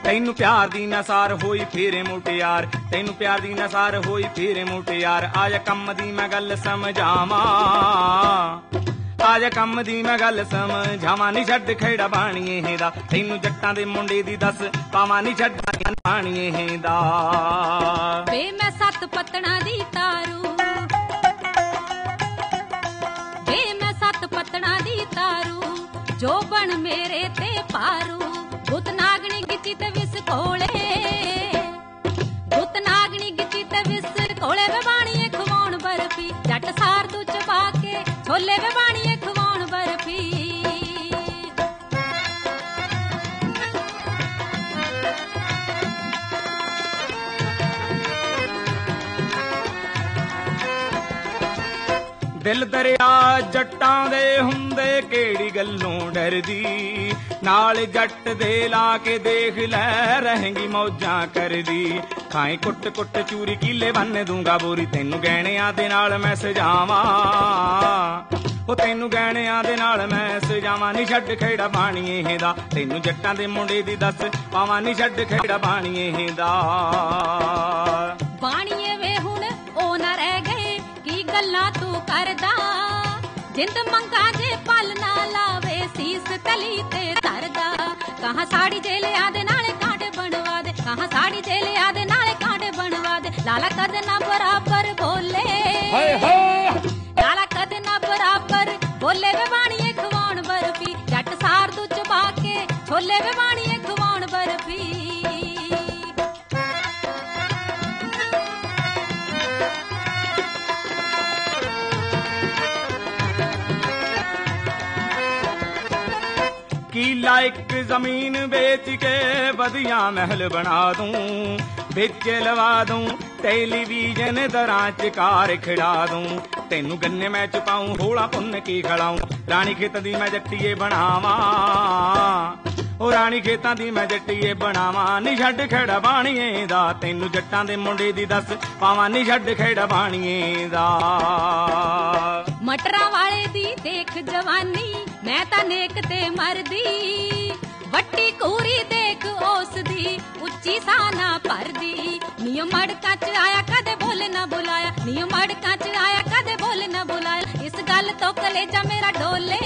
ਤੈਨੂੰ ਪਿਆਰ ਦੀ ਨਸਾਰ ਹੋਈ ਫੇਰੇ ਮੁਟਿਆਰ, ਤੈਨੂੰ ਪਿਆਰ ਦੀ ਨਸਾਰ ਹੋਈ ਫੇਰੇ ਮੁਟਿਆਰ। ਆ ਜਾ ਕੰਮ ਦੀ ਮੈਂ ਗੱਲ ਸਮਝਾਵਾਂ, ਆ ਜਾ ਕੰਮ ਦੀ ਮੈਂ ਗੱਲ ਸਮਝਾਵਾਂ। ਨੀ ਛੱਡ ਖੇੜਾ ਬਾਣੀਏ ਦਾ, ਤੈਨੂੰ ਜੱਟਾਂ ਦੇ ਮੁੰਡੇ ਦੀ ਦੱਸ ਪਾਵਾਂ। ਨੀ ਛੱਡ ਬਾਣੀਏ ਦਾ ਵੇ ਮੈਂ ਸੱਤ ਪਤਣਾ ਦੀ ਤਾਰੂ, ਵੇ ਮੈਂ ਸੱਤ ਪਤਣਾ ਦੀ ਤਾਰੂ। ਜੋ ਬਣ ਮੇਰੇ ਤੇ ਪਾਰੂ, ਗੁੱਤ ਨਾਗਣੀ ਗਿੱਚੀ ਤੇ ਵਿਸ ਕੋਲੇ, ਗੁੱਤ ਨਾਗਣੀ ਗਿੱਚੀ ਤੇ ਵਿਸ ਕੋਲੇ। ਵੇ ਬਾਣੀਏ ਖਵਾਉਣ ਬਰਫੀ, ਜੱਟ ਸਾਰ ਤੂੰ ਚਬਾ ਕੇ ਛੋਲੇ। ਵੇ ਬਾਣੀਏ ਖਵਾਉਣ ਬਰਫੀ। ਦਿਲ ਦਰਿਆ ਜੱਟਾਂ ਦੇ ਹੁੰਦੇ, ਕਿਹੜੀ ਗੱਲੋਂ ਡਰਦੀ। ਨਾਲ ਜੱਟ ਦੇ ਲਾ ਕੇ ਦੇਖ ਲੈ, ਰਹੇਂਗੀ ਮੌਜਾਂ ਕਰਦੀ। ਖਾਏ ਕੁੱਟ ਕੁੱਟ ਚੂਰੀ ਕੀਲੇ ਬੰਨ ਦੂੰਗਾ ਬੋਰੀ, ਤੈਨੂੰ ਗਹਿਣਿਆਂ ਦੇ ਨਾਲ ਮੈਂ ਸਜਾਵਾਂ। ਉਹ ਤੈਨੂੰ ਗਹਿਣਿਆਂ ਦੇ ਨਾਲ ਮੈਂ ਸਜਾਵਾਂ। ਨੀ ਛੱਡ ਖੇੜਾ ਬਾਣੀਏ ਦਾ, ਤੈਨੂੰ ਜੱਟਾਂ ਦੇ ਮੁੰਡੇ ਦੀ ਦੱਸ ਪਾਵਾਂ। ਨੀ ਛੱਡ ਖੇੜਾ ਬਾਣੀਏ ਦਾ। ਬਾਣੀਏ ਵੇ ਹੁਣ ਉਹ ਨਾ ਰਹਿ ਗਏ, ਕੀ ਗੱਲਾਂ ਤੂੰ ਕਰਦਾ। ਜਿੰਦ ਮੰਗਾ ਜੇ ਪਲ ਨਾ ਲਾਵੇ, ਸੀਸ ਤਲੀ ਤੇ ਧਰਦਾ। ਕਹਾਂ ਸਾੜੀ ਜੇਲਿਆਂ ਦੇ ਨਾਲੇ ਕਾਂਟੇ ਬਣਵਾ ਦੇ, ਕਹਾਂ ਸਾੜੀ ਜੇਲਿਆਂ ਦੇ ਨਾਲੇ ਕਾਂਟੇ ਬਣਵਾ ਦੇ। ਲਾਲਾ ਕਦ ਨਾ ਬਰਾਬਰ ਬੋਲੇ, ਲਾਲਾ ਕਦ ਨਾ ਬਰਾਬਰ ਬੋਲੇ। ਵੇ ਬਾਣੀਏ ਖਵਾਉਣ ਬਰਫੀ, ਜੱਟ ਸਾਰ ਤੂੰ ਚਬਾ ਕੇ ਛੋਲੇ। ਵੇ ਬਾਣੀਏ ਖਵਾਉਣ ਬਰਫੀ। ਕਿਲਾ ਇੱਕ ਜ਼ਮੀਨ ਵੇਚ ਕੇ ਵਧੀਆ ਮਹਿਲ ਬਣਾ ਦੂੰ, ਵਿੱਚ ਲਵਾ ਦੂੰ ਟੈਲੀਵਿਜ਼ਨ ਦਰਾਂ ਚ ਕਾਰ ਖਿੜਾ ਦੂੰ। ਤੈਨੂੰ ਗੰਨੇ ਮੈਂ ਚੁਪਾਉਂ, ਹੋਲਾ ਭੁੰਨ ਕੇ ਖਿਲਾਉਂ। ਰਾਣੀ ਖੇਤਾਂ ਦੀ ਮੈਂ ਜੱਟੀਏ ਬਣਾਵਾਂ, ਉਹ ਰਾਣੀ ਖੇਤਾਂ ਦੀ ਮੈਂ ਜੱਟੀਏ ਬਣਾਵਾਂ। ਨੀ ਛੱਡ ਖੇੜਾ ਬਾਣੀਏ ਦਾ, ਤੈਨੂੰ ਜੱਟਾਂ ਦੇ ਮੁੰਡੇ ਦੀ ਦੱਸ ਪਾਵਾਂ। ਨੀ ਛੱਡ ਖੇੜਾ ਬਾਣੀਏ ਦਾ। ਮਟਰਾਂ ਵਾਲੇ ਦੀ ਦੇਖ ਜਵਾਨੀ, ਮੈਂ ਤਾਂ ਨੇਕ ਤੇ ਮਰਦੀ। ਵੱਟੀ ਕੂਰੀ ਦੇਖ ਉਸ ਦੀ, ਉੱਚੀ ਸਾਨਾ ਭਰਦੀ। ਨੀਓ ਮੜਕਾਂ ਚ ਆਇਆ ਕਦੇ ਬੋਲ ਨਾ ਬੁਲਾਇਆ, ਨੀਓ ਮੜਕਾਂ ਚ ਆਇਆ ਕਦੇ ਬੋਲ ਨਾ ਬੁਲਾਇਆ। ਇਸ ਗੱਲ ਤੋਂ ਕਲੇਜਾ ਮੇਰਾ ਡੋਲੇ,